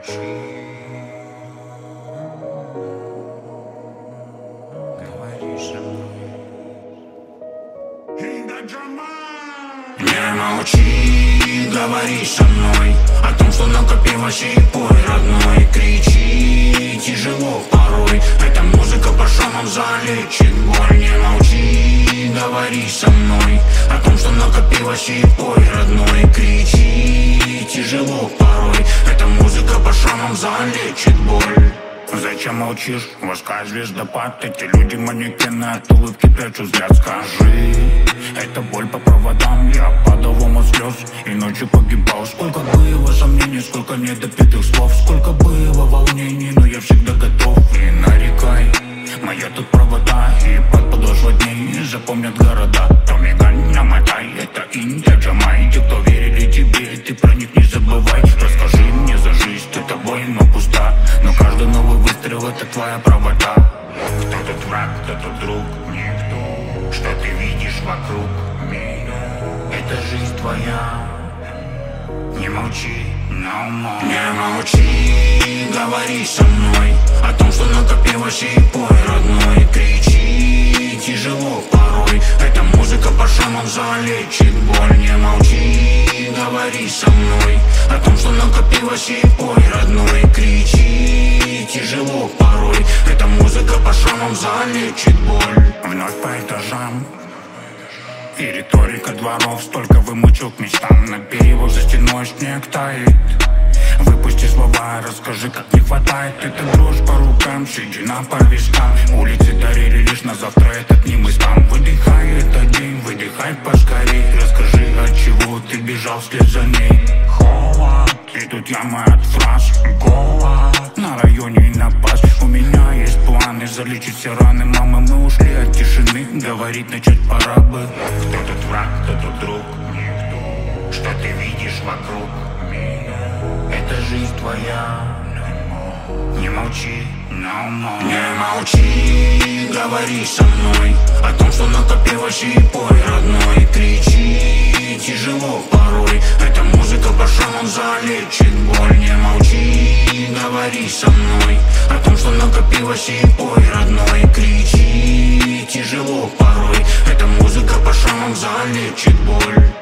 Не молчи, говори со мной о том, что накопилось, и пой, родной. Кричи, тяжело порой, эта музыка по шумам залечит боль. Не молчи, говори со мной о том, что накопилось, и пой, родной. Кричи, тяжело порой, эта музыка по шумам залечит боль. Зачем молчишь? Воска звездопад, эти люди манекены, от улыбки прячу взгляд. Скажи, это боль по проводам, я падал в омут слез и ночью погибал. Сколько было сомнений, сколько недопитых слов, сколько было волнений, но я всегда готов. И нарекай, моя тут провода, и под подошва дней запомнят города. Томигань, намотай, это Индия, Джамай. Те, кто верили тебе, ты про них не забывай. Расскажи мне за жизнь, ты тобой, но пуста, но каждый новый выстрел — это твоя правота. Кто тут враг, кто тут друг? Никто. Что ты видишь вокруг меня? Это жизнь твоя. Не молчи, no more. Не молчи, говори со мной о том, что накопилось, и пой, родной. Кричи, тяжело порой, эта музыка по шумам залечит боль. Не молчи, говори со мной о том, что накопилось, и пой, родной. Кричи, тяжело порой, эта музыка по шумам залечит боль. Вновь по этажам и риторика дворов, столько вымучил к мечтам. На перевод за стеной снег тает. Выпусти слова, расскажи, как не хватает. Это дрожь по рукам, седина по вискам. Улицы дарили лишь на завтра этот немыслам. Выдыхай этот день, выдыхай поскорей. Расскажи, от чего ты бежал вслед за ней. Холод, и тут яма от фраз. Голод, на районе напасть. У меня есть планы залечить все раны. Мама, мы ушли от тишины, говорить начать пора бы. Кто тут враг, кто тут друг? Никто. Что ты видишь вокруг меня? Это жизнь твоя. Не молчи, no more. Не молчи, говори со мной о том, что накопилось, и пой, родной. Кричи, тяжело порой, эта музыка по шумам залечит боль. Не молчи, говори со мной о том, что накопилось, и пой, родной. Кричи, тяжело порой, эта музыка по шумам залечит боль.